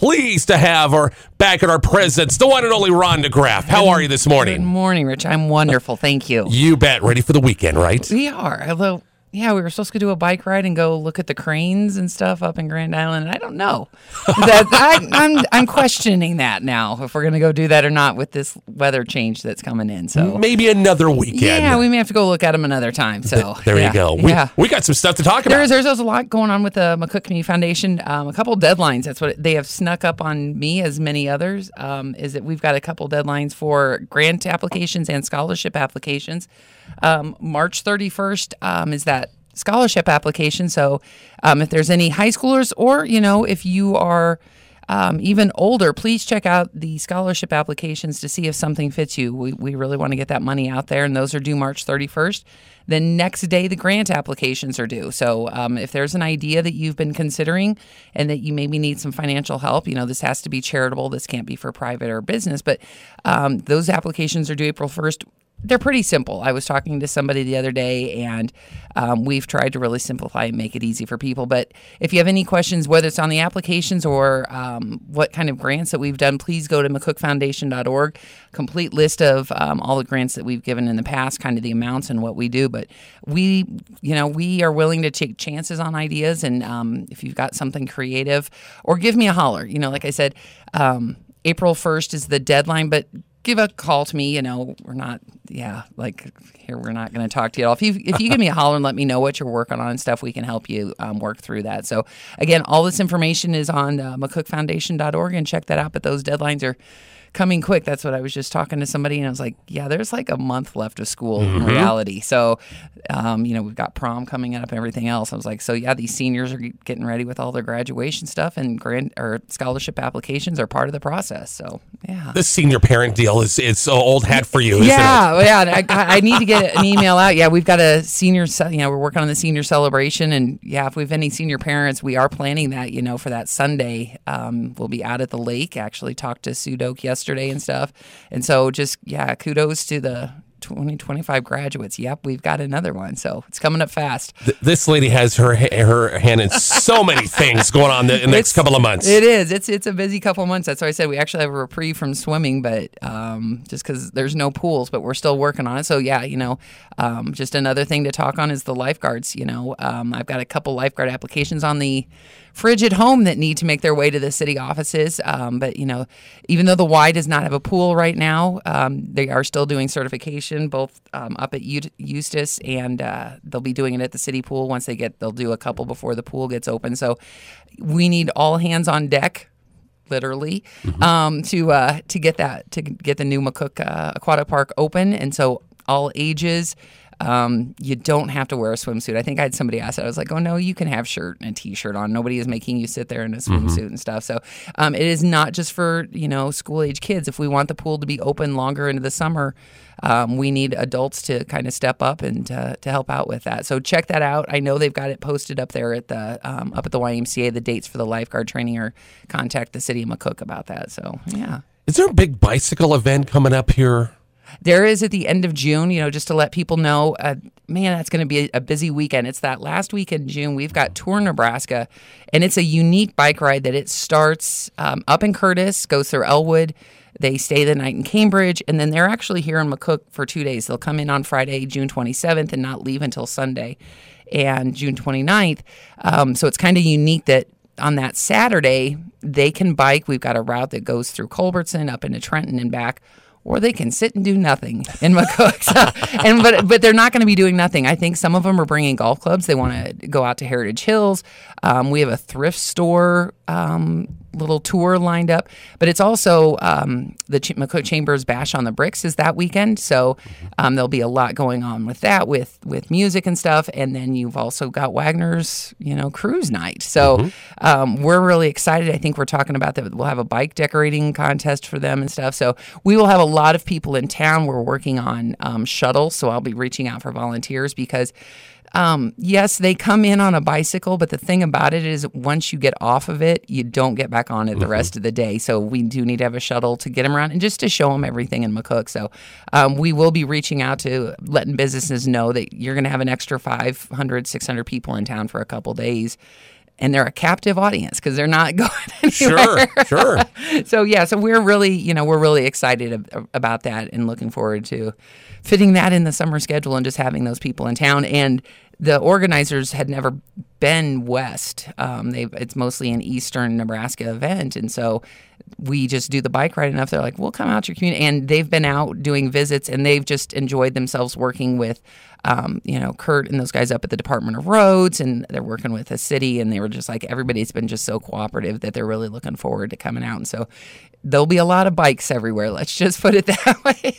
pleased to have her back at our presence, the one and only Rhonda Graff. How are you this morning? Good morning, Rich. I'm wonderful. Thank you. You bet. Ready for the weekend, right? We are. Although, yeah, we were supposed to do a bike ride and go look at the cranes and stuff up in Grand Island. And I don't know. I'm questioning that now, if we're going to go do that or not with this weather change that's coming in. So maybe another weekend. Yeah, we may have to go look at them another time. So there you go. We got some stuff to talk about. There's a lot going on with the McCook Community Foundation. A couple deadlines. That's what they have snuck up on me, as many others. Is that we've got a couple deadlines for grant applications and scholarship applications. March 31st is that scholarship application. So if there's any high schoolers or, if you are even older, please check out the scholarship applications to see if something fits you. We really want to get that money out there, and those are due March 31st. The next day, the grant applications are due. So if there's an idea that you've been considering and that you maybe need some financial help, this has to be charitable. This can't be for private or business, but those applications are due April 1st. They're pretty simple. I was talking to somebody the other day, and we've tried to really simplify and make it easy for people. But if you have any questions, whether it's on the applications or what kind of grants that we've done, please go to mccookfoundation.org. Complete list of all the grants that we've given in the past, kind of the amounts and what we do. But we are willing to take chances on ideas. And if you've got something creative, or give me a holler. Like I said, April 1st is the deadline, but give a call to me. We're not going to talk to you at all. If you give me a holler and let me know what you're working on and stuff, we can help you work through that. So again, all this information is on mccookfoundation.org, and check that out. But those deadlines are coming quick. That's what I was just talking to somebody, and I was like, yeah, there's like a month left of school in reality. So, we've got prom coming up and everything else. I was like, so yeah, these seniors are getting ready with all their graduation stuff, and grant or scholarship applications are part of the process. So, yeah. This senior parent deal it's old hat for you, isn't it? Yeah. I need to get an email out. Yeah, we've got a senior, we're working on the senior celebration, and yeah, if we have any senior parents, we are planning that, for that Sunday. We'll be out at the lake. Actually talked to Sue Doak yesterday and stuff. And so just, kudos to the 2025 graduates. Yep, we've got another one. So it's coming up fast. This lady has her hand in so many things going on the next couple of months. It is. It's a busy couple of months. That's why I said we actually have a reprieve from swimming, but just because there's no pools, but we're still working on it. So yeah, just another thing to talk on is the lifeguards. I've got a couple lifeguard applications on the fridge at home that need to make their way to the city offices. But, even though the Y does not have a pool right now, they are still doing certification both up at Eustis, and they'll be doing it at the city pool once they'll do a couple before the pool gets open. So we need all hands on deck, literally, to get the new McCook Aquatic Park open. And so all ages. You don't have to wear a swimsuit. I think I had somebody ask that. I was like, oh, no, you can have shirt and a T-shirt on. Nobody is making you sit there in a swimsuit and stuff. So it is not just for, school-age kids. If we want the pool to be open longer into the summer, we need adults to kind of step up and to help out with that. So check that out. I know they've got it posted up there at the YMCA, the dates for the lifeguard training, or contact the city of McCook about that. So, yeah. Is there a big bicycle event coming up here? There is at the end of June, just to let people know, that's going to be a busy weekend. It's that last week in June. We've got Tour Nebraska, and it's a unique bike ride that it starts up in Curtis, goes through Elwood. They stay the night in Cambridge, and then they're actually here in McCook for 2 days. They'll come in on Friday, June 27th, and not leave until Sunday, and June 29th. So it's kind of unique that on that Saturday, they can bike. We've got a route that goes through Culbertson, up into Trenton and back, or they can sit and do nothing in McCook. But they're not going to be doing nothing. I think some of them are bringing golf clubs. They want to go out to Heritage Hills. We have a thrift store little tour lined up. But it's also the McCook Chambers Bash on the Bricks is that weekend. So there'll be a lot going on with that, with music and stuff. And then you've also got Wagner's, cruise night. So we're really excited. I think we're talking about that. We'll have a bike decorating contest for them and stuff. So we will have a lot of people in town. We're working on shuttles. So I'll be reaching out for volunteers because yes, they come in on a bicycle, but the thing about it is once you get off of it, you don't get back on it the rest of the day. So we do need to have a shuttle to get them around and just to show them everything in McCook. So we will be reaching out to letting businesses know that you're going to have an extra 500, 600 people in town for a couple days. and they're a captive audience because they're not going anywhere. Sure. So we're really excited about that and looking forward to fitting that in the summer schedule and just having those people in town. And the organizers had never been west. It's mostly an eastern Nebraska event, and so we just do the bike ride enough. They're like, we'll come out to your community. And they've been out doing visits, and they've just enjoyed themselves working with, Kurt and those guys up at the Department of Roads, and they're working with the city. And they were just like, everybody's been just so cooperative that they're really looking forward to coming out. And so there'll be a lot of bikes everywhere. Let's just put it that way.